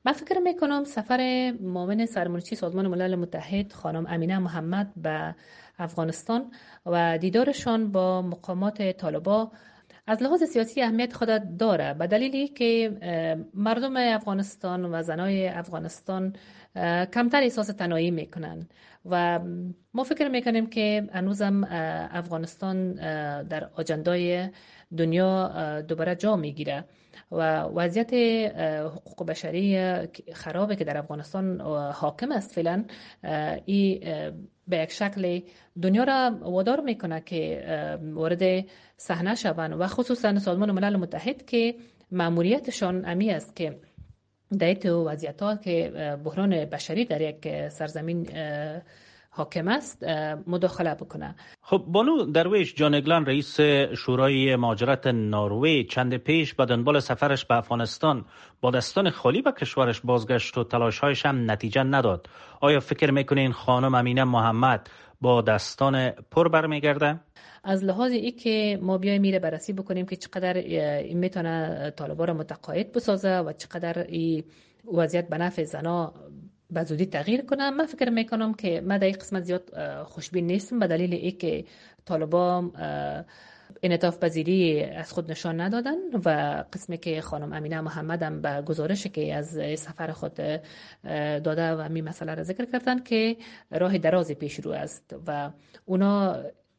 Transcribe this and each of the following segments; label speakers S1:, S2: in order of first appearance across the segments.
S1: من فکر میکنم سفر معاون سرمنشی سازمان ملل متحد خانم امینه محمد به افغانستان و دیدارشان با مقامات طالبان از لحاظ سیاسی اهمیت خود داره، به دلیلی که مردم افغانستان و زنای افغانستان کمتر احساس تنهایی میکنن و ما فکر میکنیم که هنوزم افغانستان در آجندای دنیا دوباره جا میگیره و وضعیت حقوق بشری خرابه که در افغانستان حاکم است فعلا، این به یک شکل دنیا را وادار میکنه که وارد صحنه شوند و خصوصا سازمان ملل متحد که مأموریتشان امی است که در تو وضعیت‌ها که بحران بشری در یک سرزمین حاکم است مداخله بکنه.
S2: خب بانو درویش، جان اگلان رئیس شورای مهاجرت نروژ چند پیش به دنبال سفرش به افغانستان با دستان خالی به کشورش بازگشت و تلاش‌هایش هم نتیجه نداد. آیا فکر میکنین خانم امینه محمد با دستان پر برمیگرده؟
S1: از لحاظ ای که ما بیایم میره بررسی بکنیم که چقدر این میتونه طالبان را متقاعد بسازه و چقدر این وضعیت به نفع زنا به زودی تغییر کنه، من فکر میکنم که من در این قسمت زیاد خوشبین نیستم، به دلیل ای که طالبان انعطاف پذیری از خود نشان ندادن و قسمی که خانم امینه محمد هم به گزارشی که از سفر خود داده و می مسئله را ذکر کردن که راه درازی پیش رو است و اونا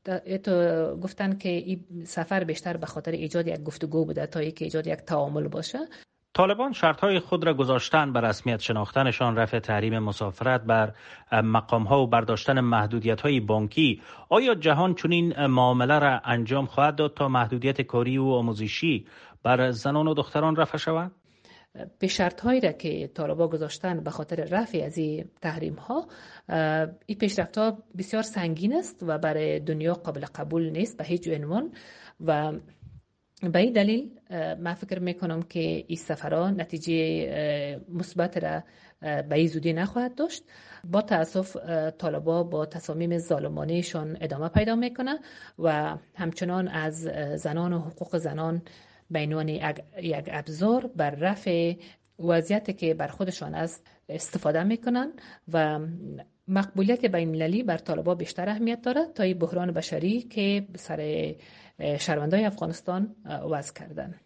S1: گفتن که این سفر بیشتر به خاطر ایجاد یک گفتگو بوده تا اینکه ایجاد یک تعامل باشه.
S2: طالبان شرطهای خود را گذاشتن بر رسمیت شناختنشان، رفع تحریم مسافرت بر مقامها و برداشتن محدودیت‌های بانکی. آیا جهان چنین معامله را انجام خواهد داد تا محدودیت کاری و آموزشی بر زنان و دختران رفع شود؟
S1: به شرط‌هایی را که طالبان گذاشتن به خاطر رفع از این تحریم‌ها، این پیشرفت‌ها بسیار سنگین است و برای دنیا قابل قبول نیست به هیچ عنوان و به این دلیل من فکر میکنم که این سفرها نتیجه مثبت را به این زودی نخواهد داشت. با تأسف طالبان با تصامیم ظالمانه‌شان ادامه پیدا میکنه و همچنان از زنان و حقوق زنان به عنوان یک ابزار بر رفع وضعیتی که بر خودشان است استفاده میکنن و مقبولیت بین‌المللی بر طالبان بیشتر اهمیت دارد تا این بحران بشری که سر شهروندان افغانستان وضع کردن.